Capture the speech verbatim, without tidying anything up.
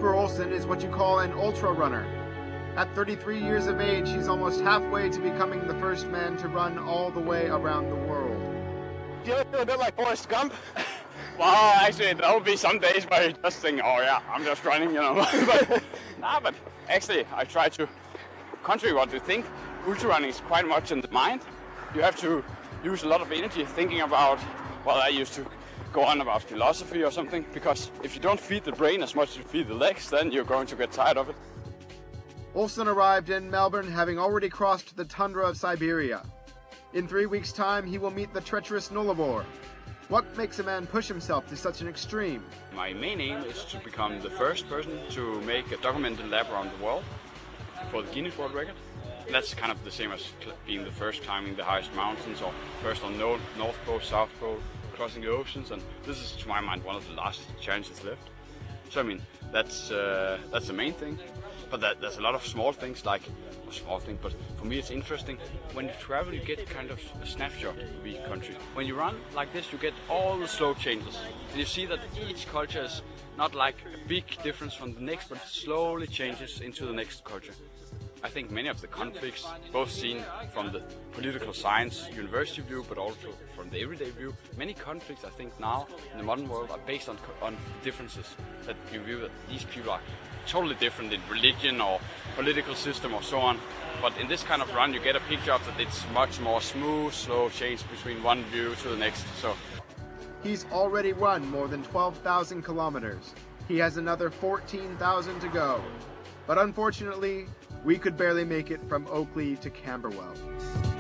Jesper Olsen is what you call an ultra runner. At thirty-three years of age, he's almost halfway to becoming the first man to run all the way around the world. Do you feel a bit like Forrest Gump? Well, actually, there will be some days where you just think, oh yeah, I'm just running, you know. but, nah, but actually, I try to, contrary to what you think, ultra running is quite much in the mind. You have to use a lot of energy thinking about, well, I used to go on about philosophy or something, because if you don't feed the brain as much as you feed the legs, then you're going to get tired of it. Olsen arrived in Melbourne having already crossed the tundra of Siberia. In three weeks' time, he will meet the treacherous Nullarbor. What makes a man push himself to such an extreme? My main aim is to become the first person to make a documented lap around the world for the Guinness World Record. And that's kind of the same as being the first climbing the highest mountains, or first on North Pole, South Pole, crossing the oceans, and this is, to my mind, one of the last challenges left. So I mean, that's uh, that's the main thing. But that, there's a lot of small things, like a small thing, but for me it's interesting. When you travel, you get kind of a snapshot of each country. When you run like this, you get all the slow changes, and you see that each culture is not like a big difference from the next, but slowly changes into the next culture. I think many of the conflicts, both seen from the political science university view, but also from the everyday view, many conflicts I think now in the modern world are based on, on differences. That you view that these people are totally different in religion or political system or so on. But in this kind of run you get a picture of that it's much more smooth, slow change between one view to the next. So he's already run more than twelve thousand kilometers. He has another fourteen thousand to go. But unfortunately, we could barely make it from Oakley to Camberwell.